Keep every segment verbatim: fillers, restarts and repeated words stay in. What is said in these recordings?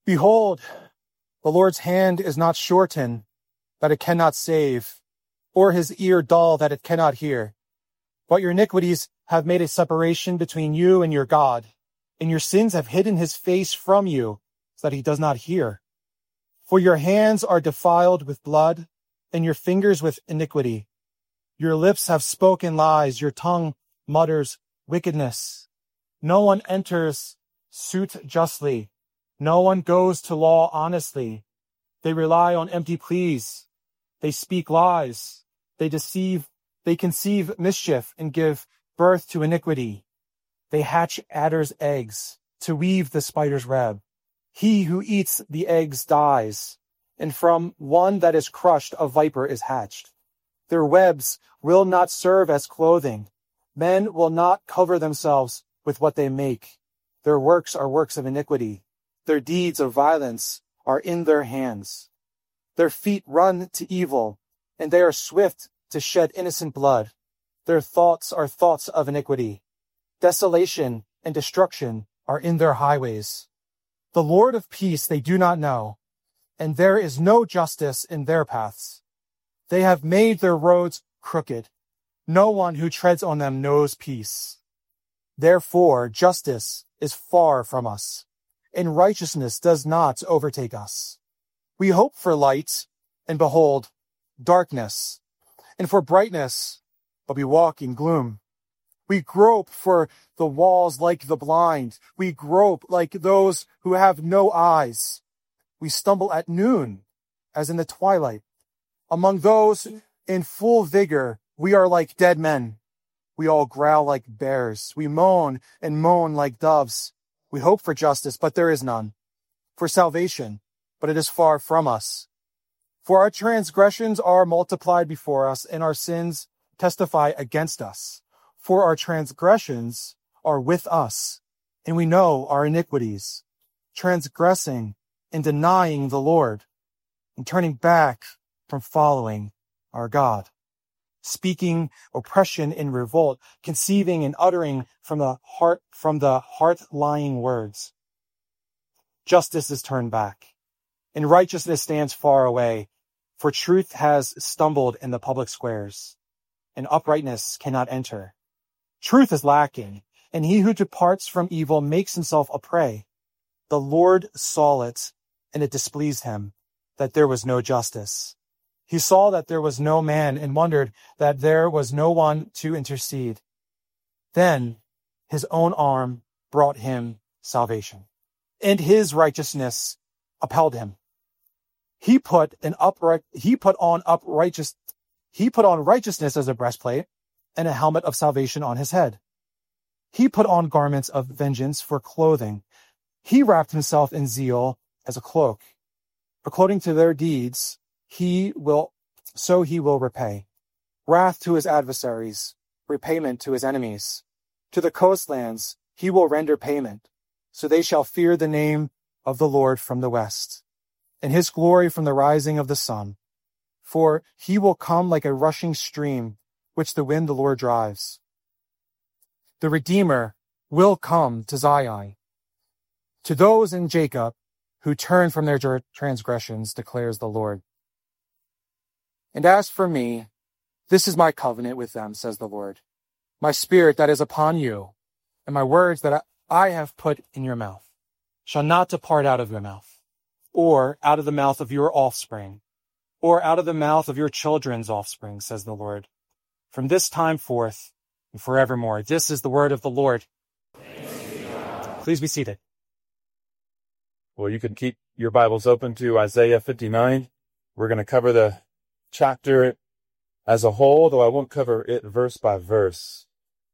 Behold, the Lord's hand is not shortened, that it cannot save, or his ear dull, that it cannot hear. But your iniquities have made a separation between you and your God, and your sins have hidden his face from you, so that he does not hear. For your hands are defiled with blood, and your fingers with iniquity. Your lips have spoken lies, your tongue mutters wickedness. No one enters suit justly. No one goes to law honestly. They rely on empty pleas. They speak lies. They deceive. They conceive mischief and give birth to iniquity. They hatch adder's eggs to weave the spider's web. He who eats the eggs dies, and from one that is crushed a viper is hatched. Their webs will not serve as clothing. Men will not cover themselves with what they make. Their works are works of iniquity. Their deeds of violence are in their hands. Their feet run to evil, and they are swift to shed innocent blood. Their thoughts are thoughts of iniquity. Desolation and destruction are in their highways. The Lord of peace they do not know, and there is no justice in their paths. They have made their roads crooked. No one who treads on them knows peace. Therefore, justice is far from us, and righteousness does not overtake us. We hope for light, and behold, darkness, and for brightness, but we walk in gloom. We grope for the walls like the blind. We grope like those who have no eyes. We stumble at noon, as in the twilight. Among those in full vigor, we are like dead men. We all growl like bears. We moan and moan like doves. We hope for justice, but there is none. For salvation, but it is far from us. For our transgressions are multiplied before us, and our sins testify against us. For our transgressions are with us, and we know our iniquities, transgressing and denying the Lord, and turning back from following our God, speaking oppression and revolt, conceiving and uttering from the heart, from the heart lying words. Justice is turned back, and righteousness stands far away, for truth has stumbled in the public squares, and uprightness cannot enter. Truth is lacking, and he who departs from evil makes himself a prey. The Lord saw it, and it displeased him, that there was no justice. He saw that there was no man, and wondered that there was no one to intercede. Then his own arm brought him salvation, and his righteousness upheld him. He put an upright, he put on uprighteous, he put on righteousness as a breastplate, and a helmet of salvation on his head. He put on garments of vengeance for clothing. He wrapped himself in zeal as a cloak. According to their deeds, he will, so he will repay. Wrath to his adversaries, repayment to his enemies. To the coastlands he will render payment, so they shall fear the name of the Lord from the west, and his glory from the rising of the sun. For he will come like a rushing stream, which the wind the Lord drives. The Redeemer will come to Zion, to those in Jacob who turn from their transgressions, declares the Lord. And as for me, this is my covenant with them, says the Lord, my spirit that is upon you, and my words that I have put in your mouth shall not depart out of your mouth, or out of the mouth of your offspring, or out of the mouth of your children's offspring, says the Lord, from this time forth and forevermore. This is the word of the Lord. Please be seated. Well, you can keep your Bibles open to Isaiah fifty-nine. We're going to cover the chapter as a whole, though I won't cover it verse by verse.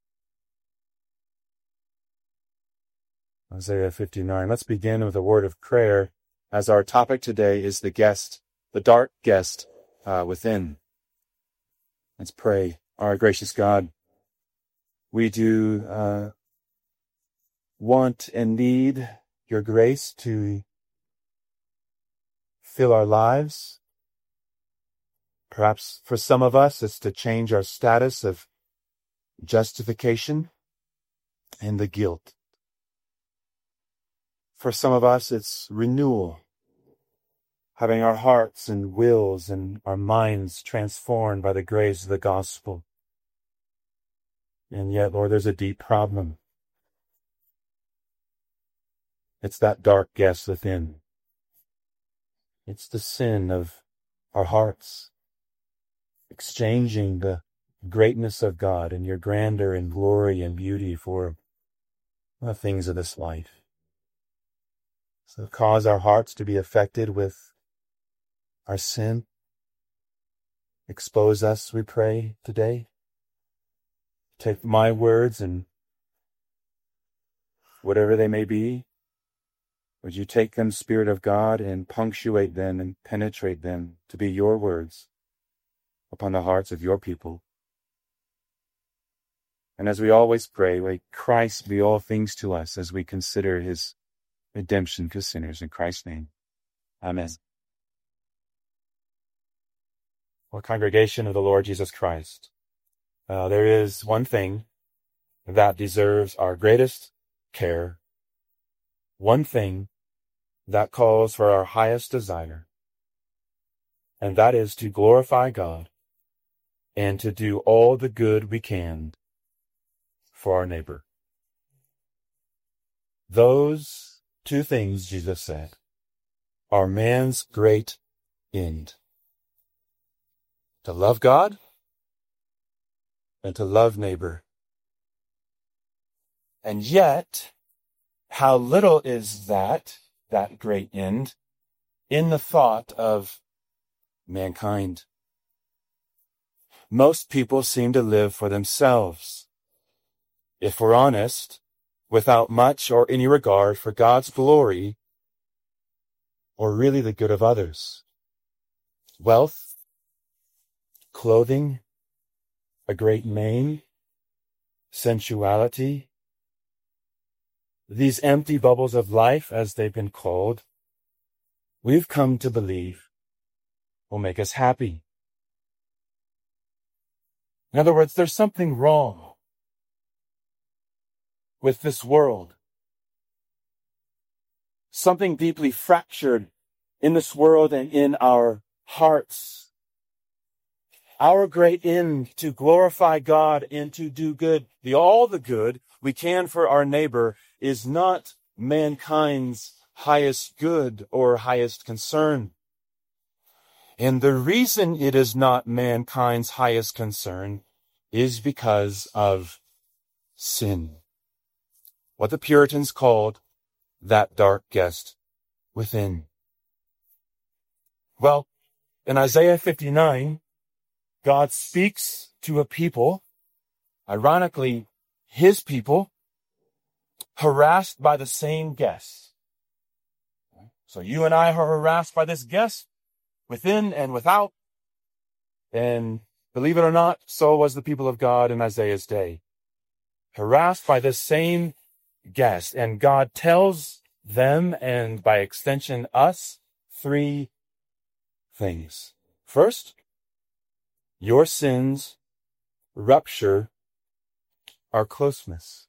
Isaiah fifty-nine. Let's begin with a word of prayer, as our topic today is the guest, the dark guest uh, within. Let's pray. Our gracious God, we do uh, want and need your grace to fill our lives. Perhaps for some of us, it's to change our status of justification and the guilt. For some of us, it's renewal, having our hearts and wills and our minds transformed by the grace of the gospel. And yet, Lord, there's a deep problem. It's that dark guest within. It's the sin of our hearts, exchanging the greatness of God and your grandeur and glory and beauty for the things of this life. So cause our hearts to be affected with our sin. Expose us, we pray, today. Take my words and whatever they may be, would you take them, Spirit of God, and punctuate them and penetrate them to be your words upon the hearts of your people. And as we always pray, may Christ be all things to us as we consider his redemption to sinners. In Christ's name, amen. Well, congregation of the Lord Jesus Christ, uh, there is one thing that deserves our greatest care, one thing that calls for our highest desire, and that is to glorify God and to do all the good we can for our neighbor. Those two things, Jesus said, are man's great end. To love God and to love neighbor. And yet, how little is that, that great end, in the thought of mankind. Most people seem to live for themselves. If we're honest, without much or any regard for God's glory or really the good of others. Wealth, clothing, a great name, sensuality, these empty bubbles of life, as they've been called, we've come to believe will make us happy. In other words, there's something wrong with this world. Something deeply fractured in this world and in our hearts. Our great end to glorify God and to do good, the all the good we can for our neighbor, is not mankind's highest good or highest concern. And the reason it is not mankind's highest concern is because of sin. What the Puritans called that dark guest within. Well, in Isaiah fifty-nine, God speaks to a people, ironically, his people, harassed by the same guest. So you and I are harassed by this guest, within and without. And believe it or not, so was the people of God in Isaiah's day. Harassed by this same guest. And God tells them, and by extension us, three things. First, your sins rupture our closeness.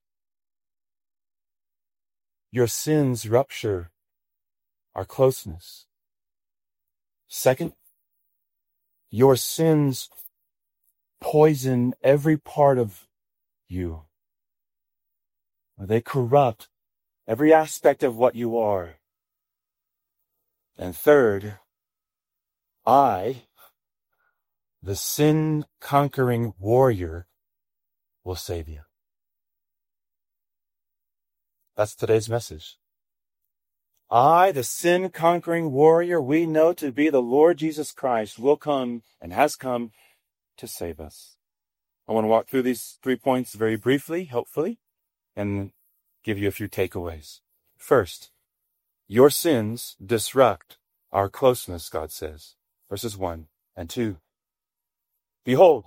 Your sins rupture our closeness. Second, your sins poison every part of you. They corrupt every aspect of what you are. And third, I, the sin-conquering warrior, will save you. That's today's message. I, the sin-conquering warrior we know to be the Lord Jesus Christ, will come and has come to save us. I want to walk through these three points very briefly, hopefully, and give you a few takeaways. First, your sins disrupt our closeness, God says. Verses one and two. Behold,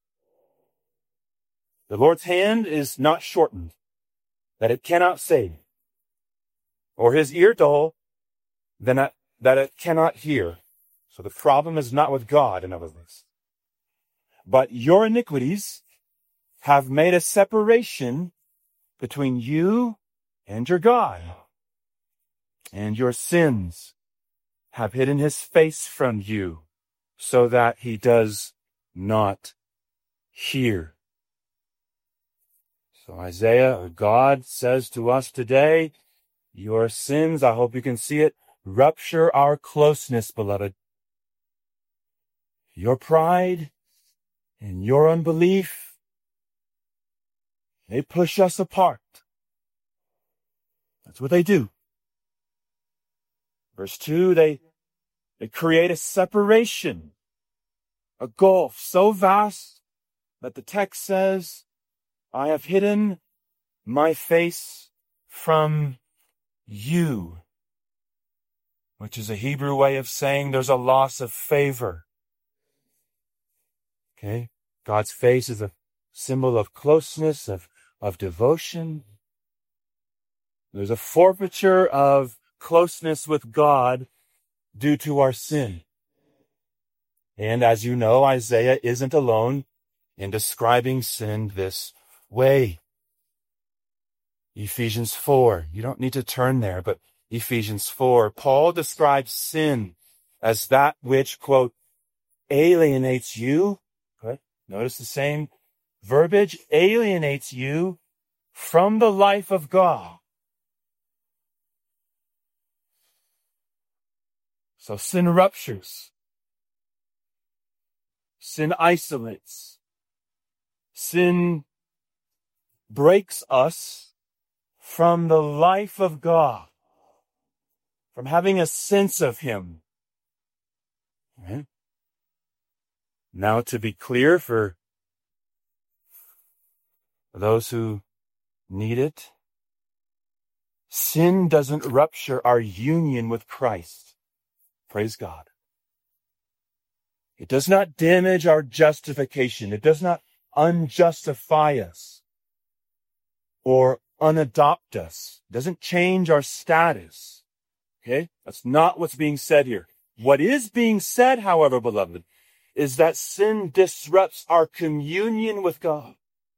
the Lord's hand is not shortened, that it cannot save, or his ear dull, then that, that it cannot hear. So the problem is not with God, in other words. But your iniquities have made a separation between you and your God, and your sins have hidden his face from you so that he does not hear. So Isaiah, God says to us today, your sins, I hope you can see it, rupture our closeness, beloved. Your pride and your unbelief, they push us apart. That's what they do. Verse two, they, they create a separation, a gulf so vast that the text says, I have hidden my face from you, which is a Hebrew way of saying there's a loss of favor. Okay? God's face is a symbol of closeness, of, of devotion. There's a forfeiture of closeness with God due to our sin. And as you know, Isaiah isn't alone in describing sin this way. Ephesians four, you don't need to turn there, but Ephesians four, Paul describes sin as that which, quote, alienates you. Okay? Notice the same verbiage, alienates you from the life of God. So sin ruptures. Sin isolates. Sin breaks us from the life of God, from having a sense of him. Okay. Now, to be clear for those who need it, sin doesn't rupture our union with Christ. Praise God. It does not damage our justification. It does not unjustify us or unadopt us. It doesn't change our status. Okay? That's not what's being said here. What is being said, however, beloved, is that sin disrupts our communion with God,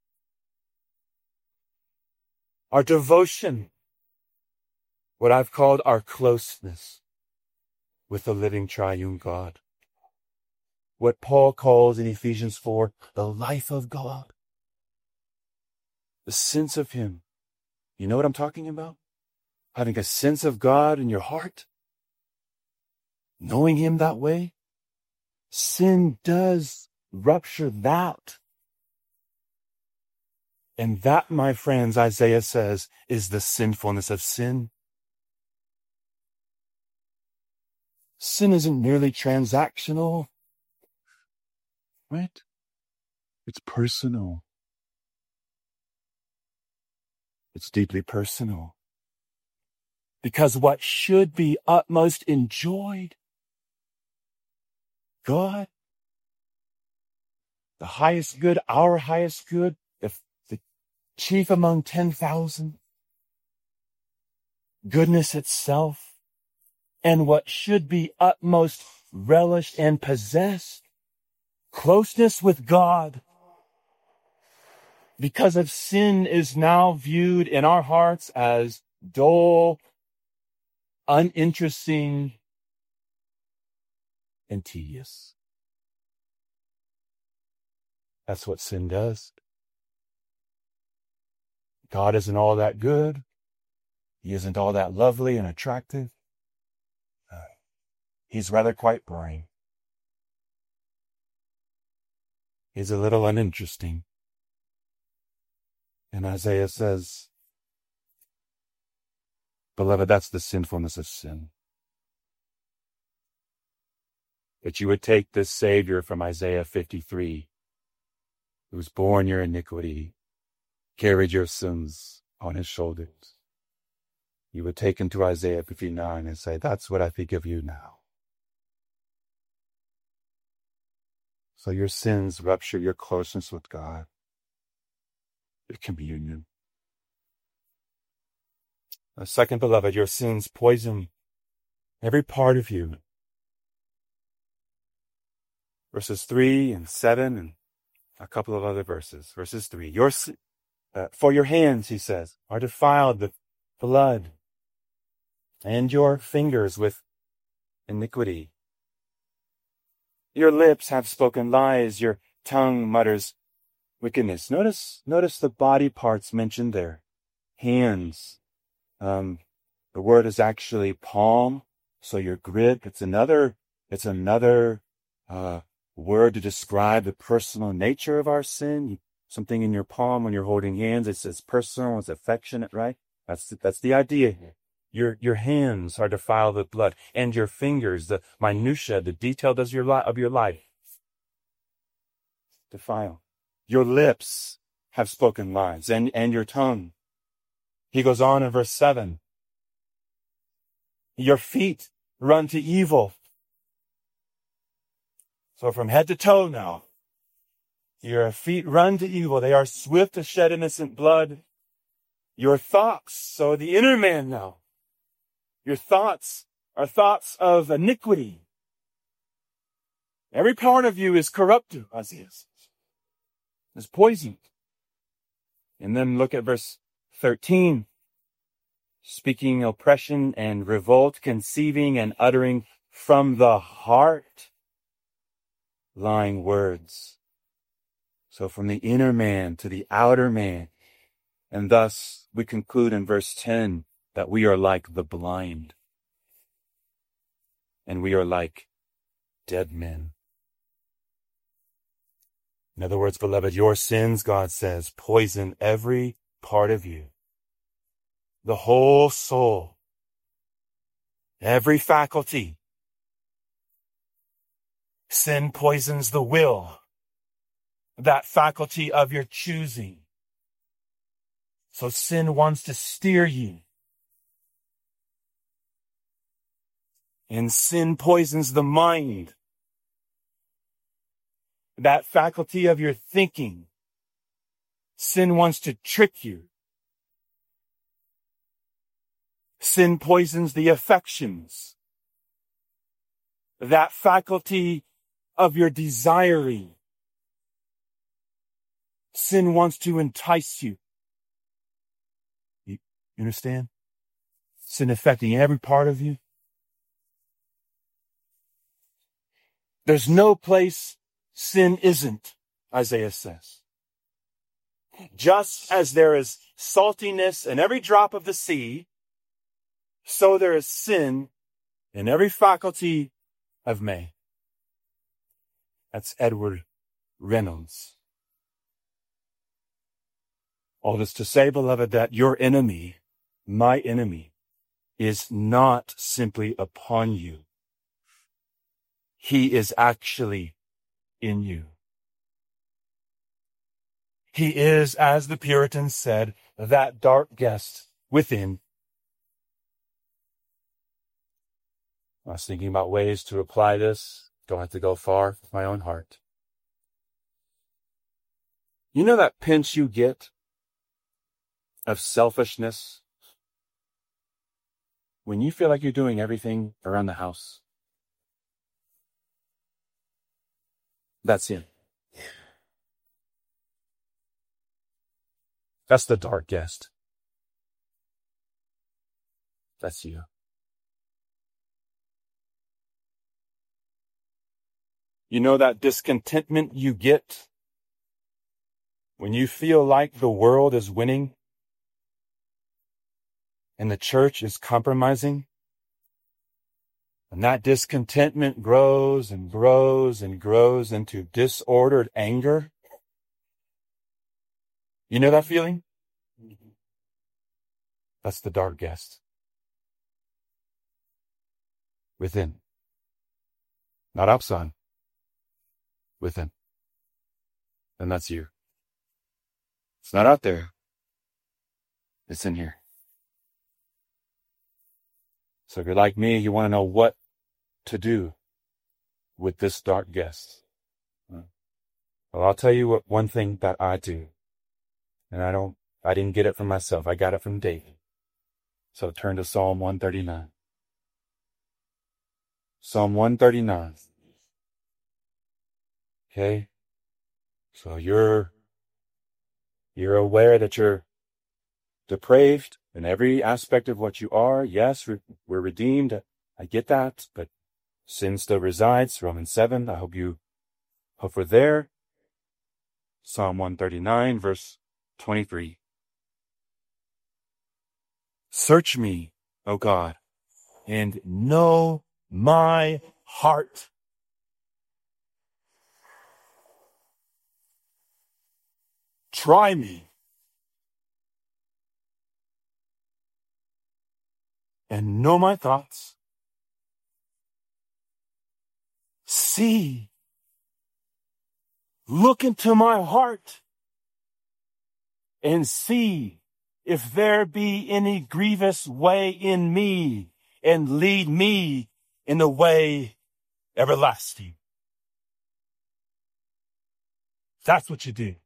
our devotion, what I've called our closeness with the living triune God. What Paul calls in Ephesians four, the life of God. The sense of him. You know what I'm talking about? Having a sense of God in your heart. Knowing him that way. Sin does rupture that. And that, my friends, Isaiah says, is the sinfulness of sin. Sin isn't merely transactional. Right? It's personal. It's deeply personal. Because what should be utmost enjoyed, God, the highest good, our highest good, the, the chief among ten thousand, goodness itself, and what should be utmost relished and possessed, closeness with God, because of sin, is now viewed in our hearts as dull, uninteresting, and tedious. That's what sin does. God isn't all that good. He isn't all that lovely and attractive. Uh, he's rather quite boring. He's a little uninteresting. And Isaiah says, beloved, that's the sinfulness of sin. That you would take this Savior from Isaiah fifty-three, who's borne your iniquity, carried your sins on his shoulders. You would take him to Isaiah fifty-nine and say, that's what I forgive you now. So your sins rupture your closeness with God, your communion. A second, beloved, your sins poison every part of you. Verses three and seven and a couple of other verses. Verses three, your, uh, for your hands, he says, are defiled with blood. and your fingers with iniquity. Your lips have spoken lies, your tongue mutters wickedness. Notice, notice the body parts mentioned there. Hands. Um, the word is actually palm, so your grip. It's another, it's another, uh, word to describe the personal nature of our sin. Something in your palm when you're holding hands, it's, it's personal, it's affectionate, right? That's, that's the idea here. Your, your hands are defiled with blood, and your fingers, the minutia, the detail of your, li- of your life, defile. Your lips have spoken lies, and, and your tongue. He goes on in verse seven. Your feet run to evil. So from head to toe now, your feet run to evil. They are swift to shed innocent blood. Your thoughts, so the inner man now, your thoughts are thoughts of iniquity. Every part of you is corrupted, Isaiah says. Is poisoned. And then look at verse thirteen. Speaking oppression and revolt, conceiving and uttering from the heart lying words. So from the inner man to the outer man. And thus we conclude in verse ten that we are like the blind. And we are like dead men. In other words, beloved, your sins, God says, poison every part of you. The whole soul. Every faculty. Sin poisons the will. That faculty of your choosing. So sin wants to steer you. And sin poisons the mind. That faculty of your thinking. Sin wants to trick you. Sin poisons the affections. That faculty of your desiring. Sin wants to entice you. You understand? Sin affecting every part of you. There's no place sin isn't, Isaiah says. Just as there is saltiness in every drop of the sea, so there is sin in every faculty of man. That's Edward Reynolds. All this to say, beloved, that your enemy, my enemy, is not simply upon you. He is actually in you. He is, as the Puritans said, that dark guest within. I was thinking about ways to apply this. Don't have to go far with my own heart. You know that pinch you get of selfishness when you feel like you're doing everything around the house? That's him. That's the dark guest. That's you. You know that discontentment you get when you feel like the world is winning and the church is compromising? And that discontentment grows and grows and grows into disordered anger. You know that feeling? That's the dark guest. Within. Not outside. Within. And that's you. It's not out there. It's in here. So if you're like me, you want to know what to do with this dark guest. Well, I'll tell you what one thing that I do. And I don't, I didn't get it from myself. I got it from David. So turn to Psalm one thirty-nine. Psalm one thirty-nine. Okay? So you're, you're aware that you're depraved in every aspect of what you are. Yes, we're redeemed. I get that, but sin still resides. Romans seven. I hope you hope we're there. Psalm one thirty-nine, verse twenty-three. Search me, O God, and know my heart. Try me and know my thoughts. See, look into my heart and see if there be any grievous way in me, and lead me in the way everlasting. That's what you do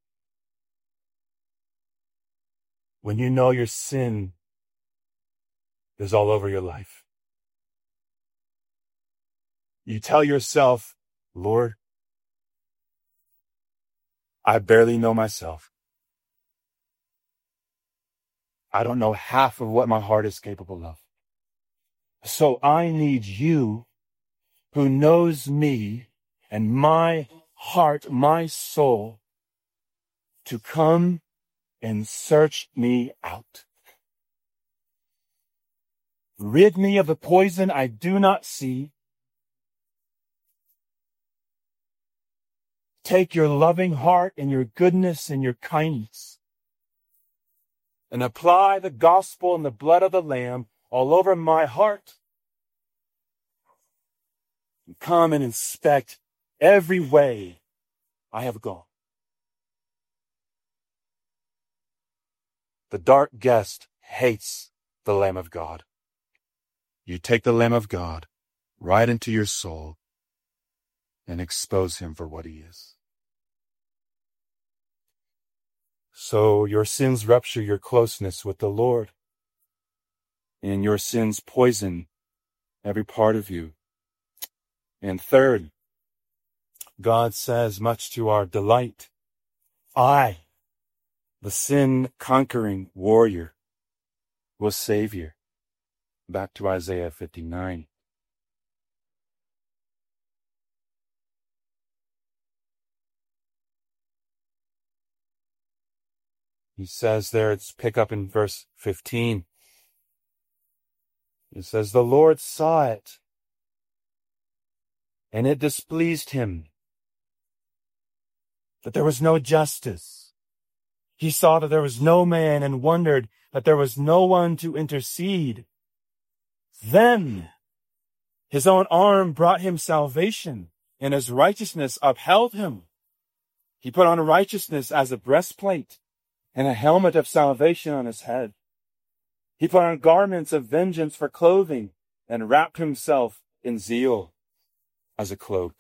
when you know your sin is all over your life. You tell yourself, Lord, I barely know myself. I don't know half of what my heart is capable of. So I need you, who knows me and my heart, my soul, to come and search me out. Rid me of the poison I do not see. Take your loving heart and your goodness and your kindness and apply the gospel and the blood of the Lamb all over my heart. And come and inspect every way I have gone. The dark guest hates the Lamb of God. You take the Lamb of God right into your soul and expose him for what he is. So your sins rupture your closeness with the Lord, and your sins poison every part of you. And third, God says, much to our delight, I, the sin-conquering warrior, will save you. Back to Isaiah fifty-nine. He says there, it's pick up in verse fifteen. It says, the Lord saw it, and it displeased him that there was no justice. He saw that there was no man and wondered that there was no one to intercede. Then his own arm brought him salvation, and his righteousness upheld him. He put on righteousness as a breastplate and a helmet of salvation on his head. He put on garments of vengeance for clothing and wrapped himself in zeal as a cloak.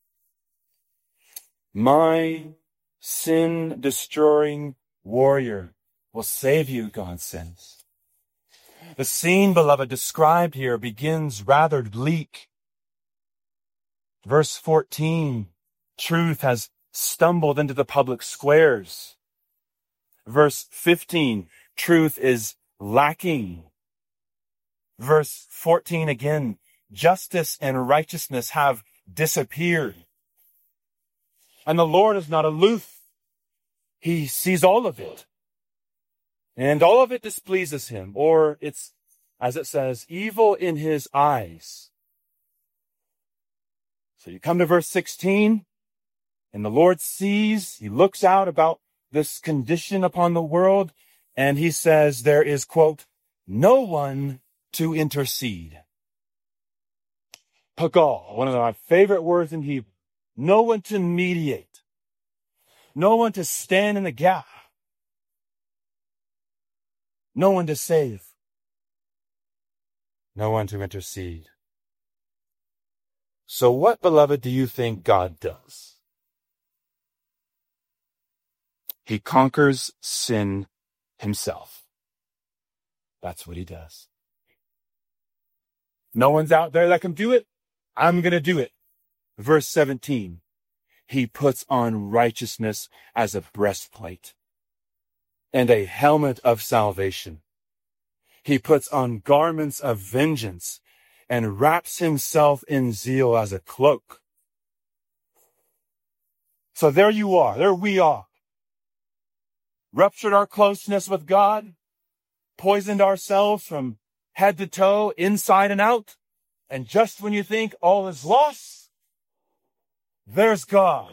My sin-destroying warrior will save you, God says. The scene, beloved, described here begins rather bleak. Verse fourteen, truth has stumbled into the public squares. Verse fifteen, truth is lacking. Verse fourteen again, justice and righteousness have disappeared. And the Lord is not aloof. He sees all of it. And all of it displeases him, or it's, as it says, evil in his eyes. So you come to verse sixteen, and the Lord sees, he looks out about this condition upon the world, and he says there is, quote, no one to intercede. Pagal, one of my favorite words in Hebrew. No one to mediate. No one to stand in the gap. No one to save. No one to intercede. So what, beloved, do you think God does? He conquers sin himself. That's what he does. No one's out there that can do it. I'm going to do it. Verse seventeen. He puts on righteousness as a breastplate and a helmet of salvation He puts on garments of vengeance and wraps himself in zeal as a cloak. So there you are. There we are. Ruptured our closeness with God, poisoned ourselves from head to toe, inside and out. And just when you think all is lost, there's God,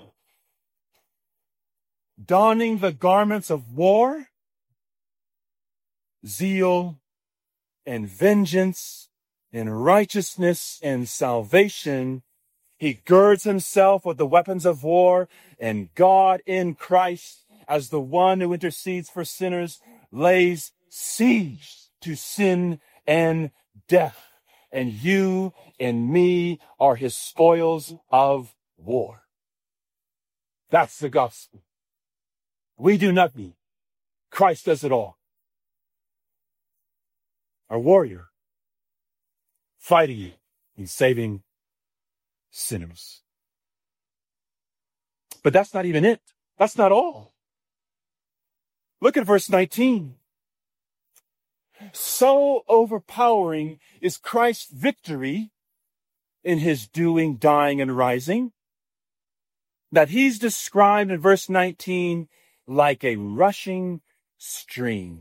donning the garments of war, zeal, and vengeance, and righteousness and salvation. He girds himself with the weapons of war, and God in Christ, as the one who intercedes for sinners, lays siege to sin and death. And you and me are his spoils of war. That's the gospel. We do nothing. Christ does it all. Our warrior, fighting, he's saving sinners. But that's not even it. That's not all. Look at verse nineteen. So overpowering is Christ's victory in his doing, dying, and rising, that he's described in verse nineteen like a rushing stream.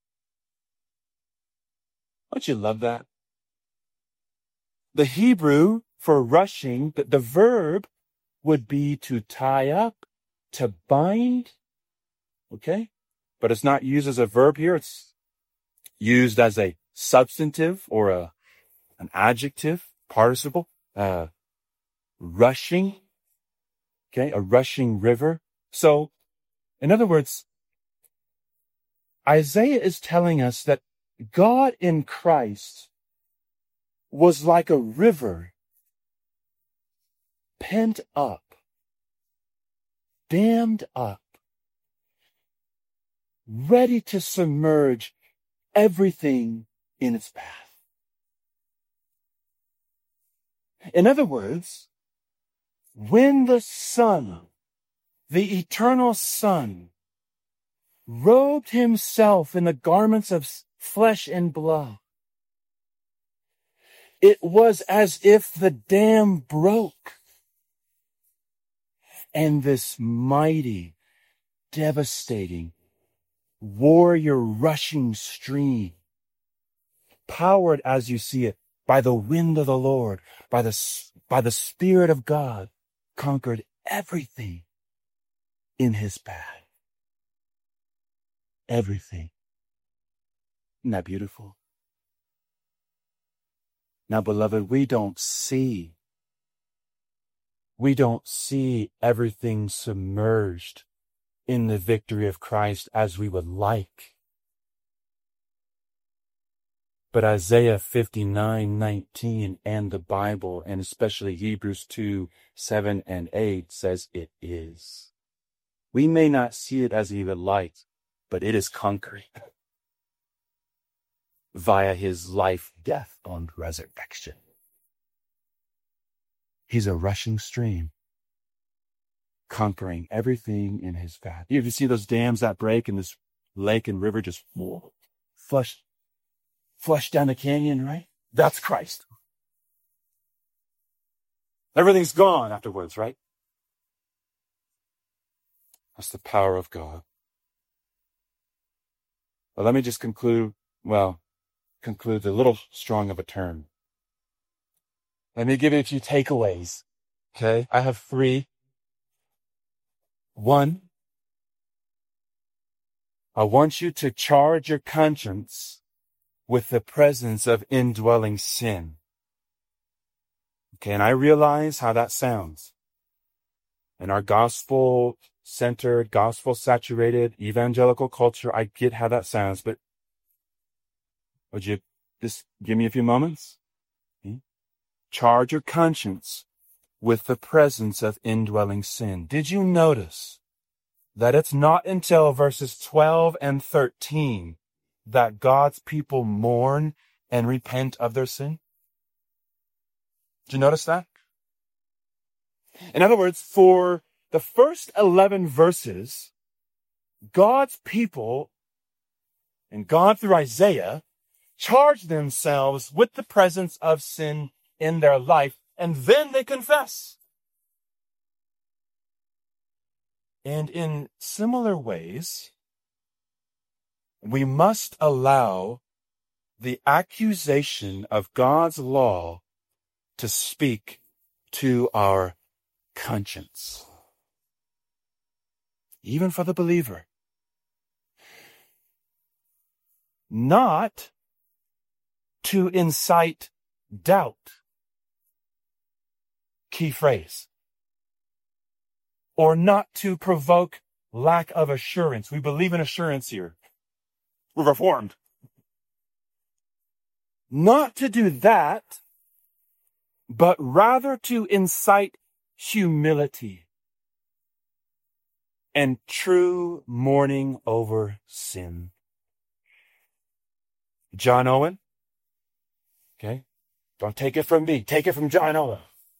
Don't you love that? The Hebrew for rushing, the, the verb would be to tie up, to bind. Okay? But it's not used as a verb here. It's used as a substantive or a an adjective, participle. Uh, rushing. Okay? A rushing river. So, in other words, Isaiah is telling us that God in Christ was like a river pent up, dammed up, ready to submerge everything in its path. In other words, when the Son, the eternal Son, robed himself in the garments of flesh and blood, it was as if the dam broke and this mighty, devastating, warrior rushing stream, powered as you see it by the wind of the Lord, by the, by the Spirit of God, conquered everything in his path. Everything. Isn't that beautiful? Now, beloved, we don't see, we don't see everything submerged in the victory of Christ as we would like. But Isaiah fifty-nine nineteen and the Bible, and especially Hebrews two seven and eight, says it is. We may not see it as we would like, but it is conquering via his life, death, and resurrection. He's a rushing stream, conquering everything in his path. You ever see those dams that break and this lake and river just flush, flush down the canyon, right? That's Christ. Everything's gone afterwards, right? That's the power of God. But let me just conclude, well, conclude a little strong of a term. Let me give you a few takeaways. Okay, I have three. One, I want you to charge your conscience with the presence of indwelling sin. Okay, and I realize how that sounds. In our gospel-centered, gospel-saturated, evangelical culture, I get how that sounds, but would you just give me a few moments? Okay. Charge your conscience with the presence of indwelling sin. Did you notice that it's not until verses twelve and thirteen that God's people mourn and repent of their sin? Did you notice that? In other words, for the first eleven verses, God's people and God through Isaiah charge themselves with the presence of sin in their life, and then they confess. And in similar ways, we must allow the accusation of God's law to speak to our conscience. Even for the believer. Not to incite doubt. Key phrase. Or not to provoke lack of assurance. We believe in assurance here. We're reformed. Not to do that, but rather to incite humility and true mourning over sin. John Owen, okay, don't take it from me, take it from John Owen.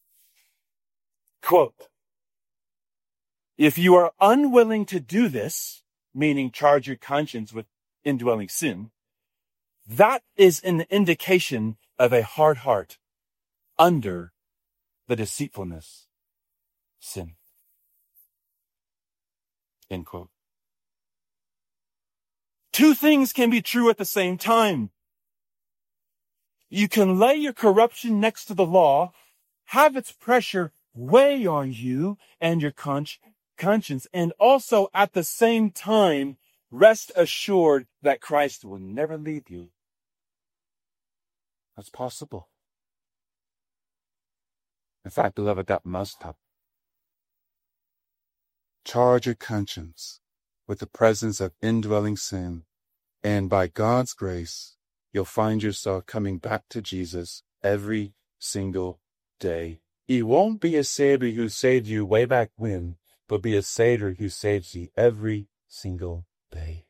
Quote, if you are unwilling to do this, meaning charge your conscience with indwelling sin, that is an indication of a hard heart under the deceitfulness, sin. End quote. Two things can be true at the same time. You can lay your corruption next to the law, have its pressure weigh on you and your con- conscience, and also at the same time, rest assured that Christ will never leave you. That's possible. In fact, beloved, that must happen. Charge your conscience with the presence of indwelling sin, and by God's grace, you'll find yourself coming back to Jesus every single day. He won't be a Savior who saved you way back when, but be a Savior who saves you every single day.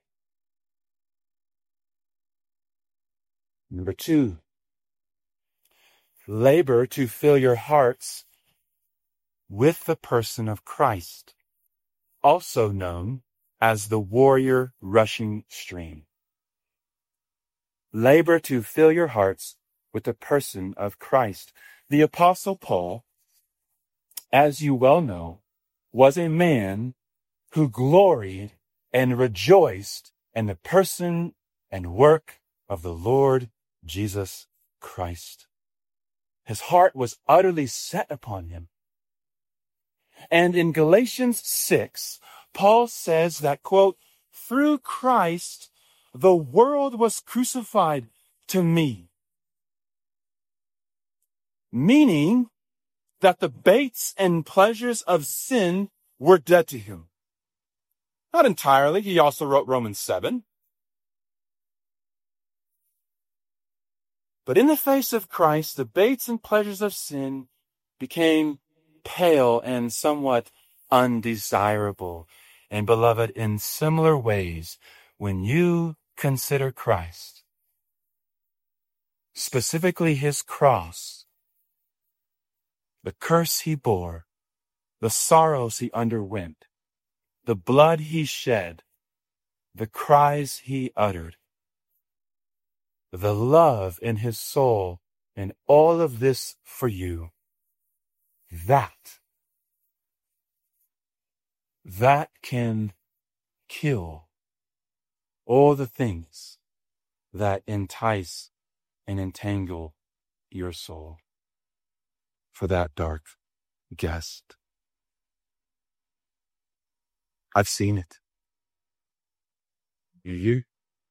Number two, labor to fill your hearts with the person of Christ, also known as the warrior rushing stream. Labor to fill your hearts with the person of Christ. The Apostle Paul, as you well know, was a man who gloried and rejoiced in the person and work of the Lord Jesus Christ. His heart was utterly set upon him. And in Galatians six, Paul says that, quote, through Christ, the world was crucified to me. Meaning that the baits and pleasures of sin were dead to him. Not entirely. He also wrote Romans seven. But in the face of Christ, the baits and pleasures of sin became pale and somewhat undesirable. And beloved, in similar ways, when you consider Christ, specifically his cross, the curse he bore, the sorrows he underwent, the blood he shed, the cries he uttered, the love in his soul, and all of this for you, that, that can kill all the things that entice and entangle your soul for that dark guest. I've seen it. You, you?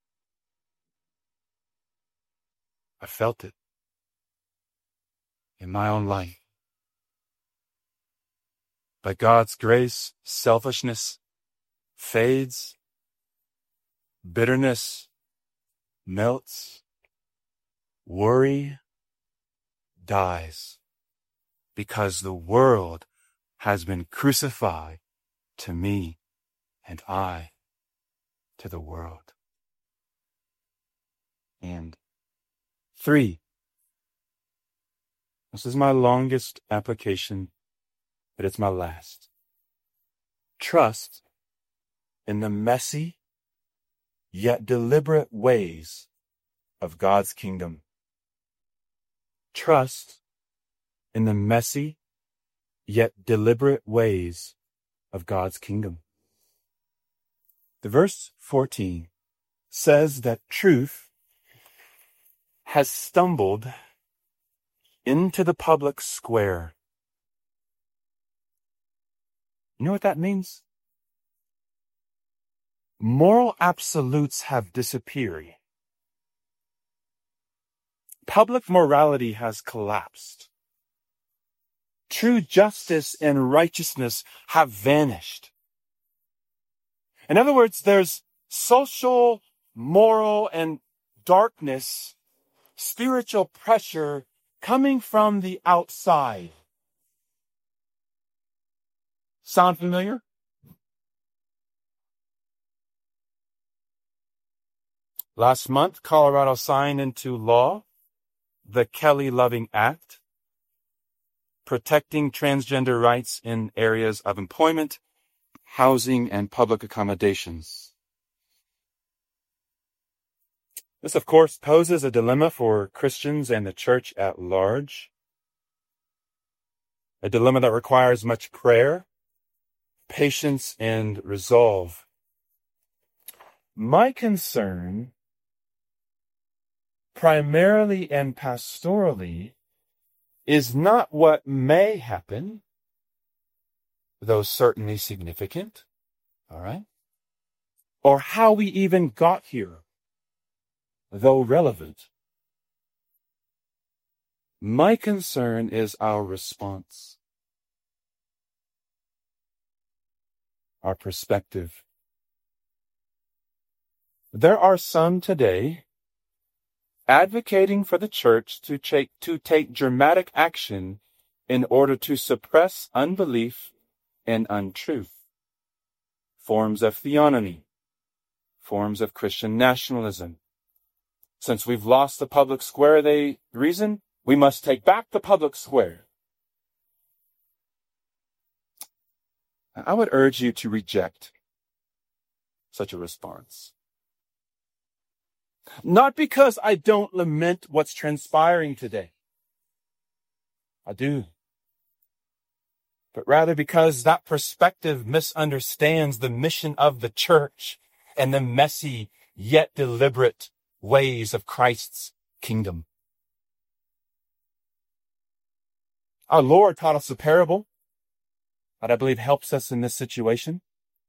I felt it in my own life. By God's grace, selfishness fades, bitterness melts, worry dies, because the world has been crucified to me and I to the world. And three, this is my longest application, but it's my last. Trust in the messy yet deliberate ways of God's kingdom. Trust in the messy yet deliberate ways of God's kingdom. The verse fourteen says that truth has stumbled into the public square. You know what that means? Moral absolutes have disappeared. Public morality has collapsed. True justice and righteousness have vanished. In other words, there's social, moral, and darkness, spiritual pressure coming from the outside. Sound familiar? Last month, Colorado signed into law the Kelly Loving Act, protecting transgender rights in areas of employment, housing, and public accommodations. This, of course, poses a dilemma for Christians and the church at large. A dilemma that requires much prayer, patience, and resolve. My concern, primarily and pastorally, is not what may happen, though certainly significant, all right? Or how we even got here, though relevant. My concern is our response, our perspective. There are some today advocating for the church to take, to take dramatic action in order to suppress unbelief and untruth, forms of theonomy, forms of Christian nationalism. Since we've lost the public square, they reason, we must take back the public square. I would urge you to reject such a response. Not because I don't lament what's transpiring today. I do. But rather because that perspective misunderstands the mission of the church and the messy yet deliberate ways of Christ's kingdom. Our Lord taught us a parable that I believe helps us in this situation.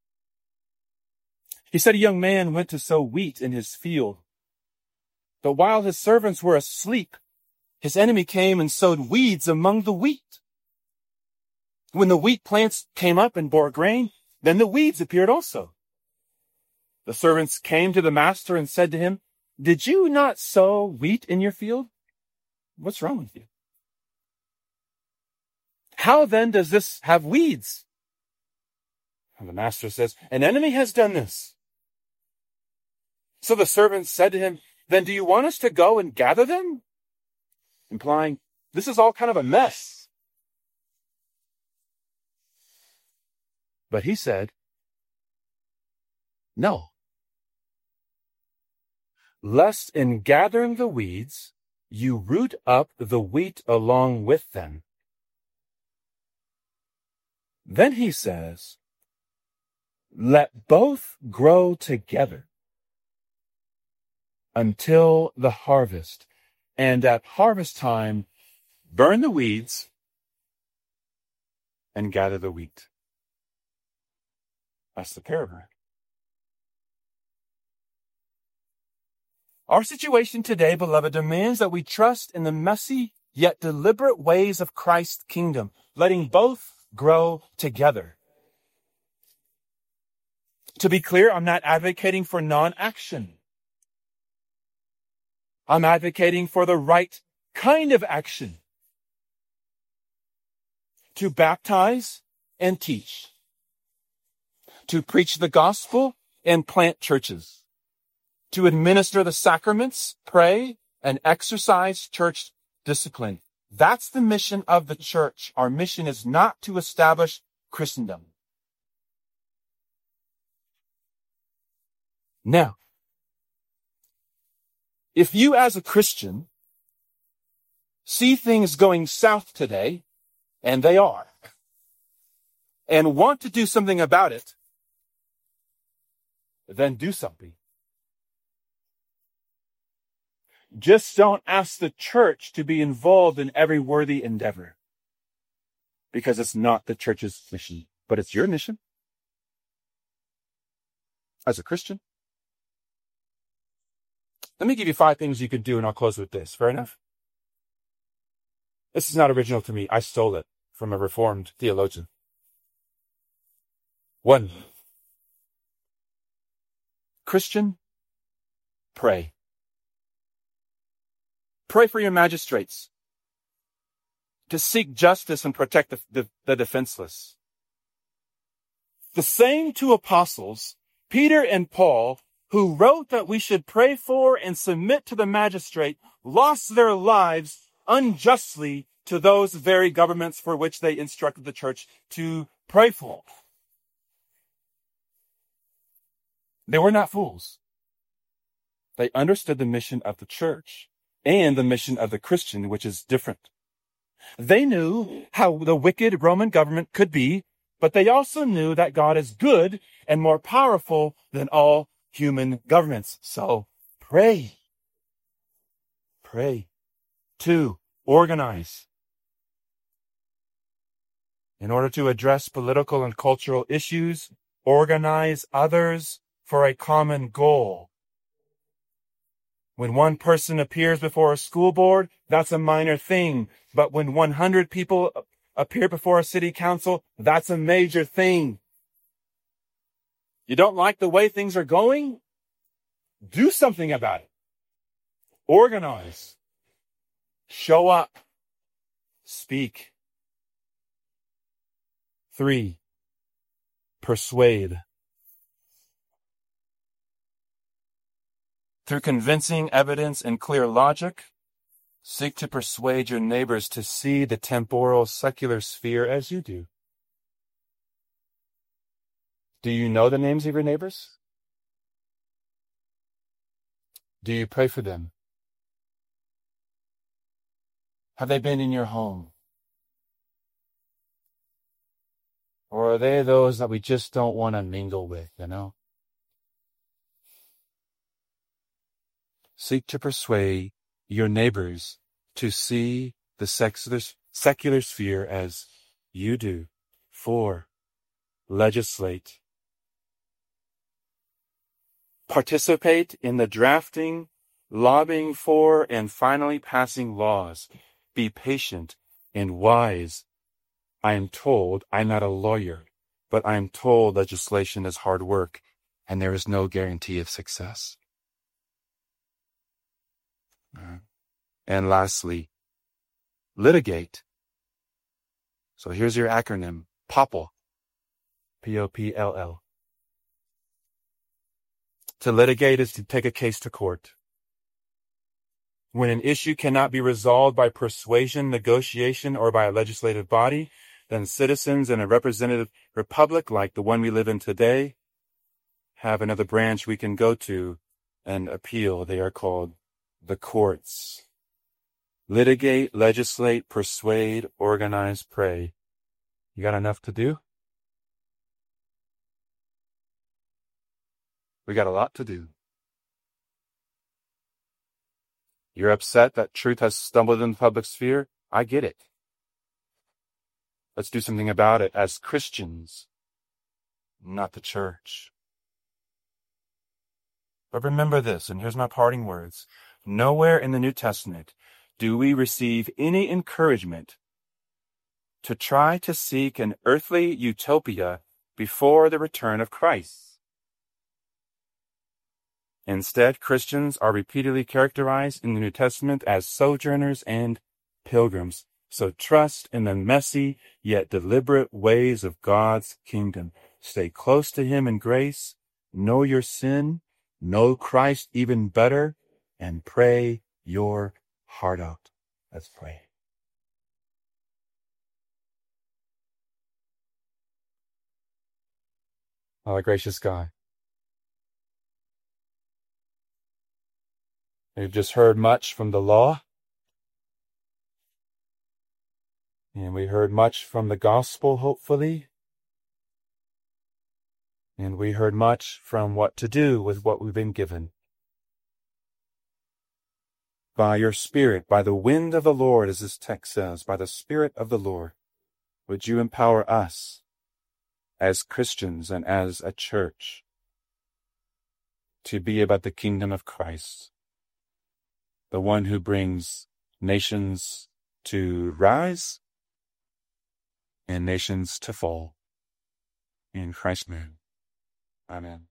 He said a young man went to sow wheat in his field. But while his servants were asleep, his enemy came and sowed weeds among the wheat. When the wheat plants came up and bore grain, then the weeds appeared also. The servants came to the master and said to him, "Did you not sow wheat in your field? What's wrong with you? How then does this have weeds?" And the master says, "An enemy has done this." So the servants said to him, "Then do you want us to go and gather them?" Implying, this is all kind of a mess. But he said, "No. Lest in gathering the weeds, you root up the wheat along with them." Then he says, "Let both grow together until the harvest, and at harvest time, burn the weeds and gather the wheat." That's the parable. Our situation today, beloved, demands that we trust in the messy yet deliberate ways of Christ's kingdom, letting both grow together. To be clear, I'm not advocating for non-action. I'm advocating for the right kind of action. To baptize and teach. To preach the gospel and plant churches. To administer the sacraments, pray, and exercise church discipline. That's the mission of the church. Our mission is not to establish Christendom. Now, If you as a Christian see things going south today, and they are, and want to do something about it, then do something. Just don't ask the church to be involved in every worthy endeavor, because it's not the church's mission, but it's your mission as a Christian. Let me give you five things you could do, and I'll close with this. Fair enough? This is not original to me. I stole it from a Reformed theologian. One, Christian, pray. Pray for your magistrates to seek justice and protect the, the, the defenseless. The same two apostles, Peter and Paul, who wrote that we should pray for and submit to the magistrate, lost their lives unjustly to those very governments for which they instructed the church to pray for. They were not fools. They understood the mission of the church and the mission of the Christian, which is different. They knew how the wicked Roman government could be, but they also knew that God is good and more powerful than all human governments. So pray. Pray. Two, organize. In order to address political and cultural issues, organize others for a common goal. When one person appears before a school board, that's a minor thing. But when one hundred people appear before a city council, that's a major thing. You don't like the way things are going? Do something about it. Organize. Show up. Speak. Three, persuade. Through convincing evidence and clear logic, seek to persuade your neighbors to see the temporal secular sphere as you do. Do you know the names of your neighbors? Do you pray for them? Have they been in your home? Or are they those that we just don't want to mingle with, you know? Seek to persuade your neighbors to see the secular, secular sphere as you do. Four, legislate. Participate in the drafting, lobbying for, and finally passing laws. Be patient and wise. I am told, I'm not a lawyer, but I am told legislation is hard work, and there is no guarantee of success. Uh, and lastly, litigate. So here's your acronym, POPL, P O P L L. To litigate is to take a case to court. When an issue cannot be resolved by persuasion, negotiation, or by a legislative body, then citizens in a representative republic like the one we live in today have another branch we can go to and appeal. They are called the courts. Litigate, legislate, persuade, organize, pray. You got enough to do? We got a lot to do. You're upset that truth has stumbled in the public sphere? I get it. Let's do something about it as Christians, not the church. But remember this, and here's my parting words. Nowhere in the New Testament do we receive any encouragement to try to seek an earthly utopia before the return of Christ. Instead, Christians are repeatedly characterized in the New Testament as sojourners and pilgrims. So trust in the messy yet deliberate ways of God's kingdom. Stay close to Him in grace, know your sin, know Christ even better, and pray your heart out. Let's pray. Our gracious God, We've just heard much from the law, and we heard much from the gospel, hopefully, and we heard much from what to do with what we've been given. By your Spirit, by the wind of the Lord, as this text says, by the Spirit of the Lord, would you empower us as Christians and as a church to be about the kingdom of Christ, the one who brings nations to rise and nations to fall. In Christ's name, amen.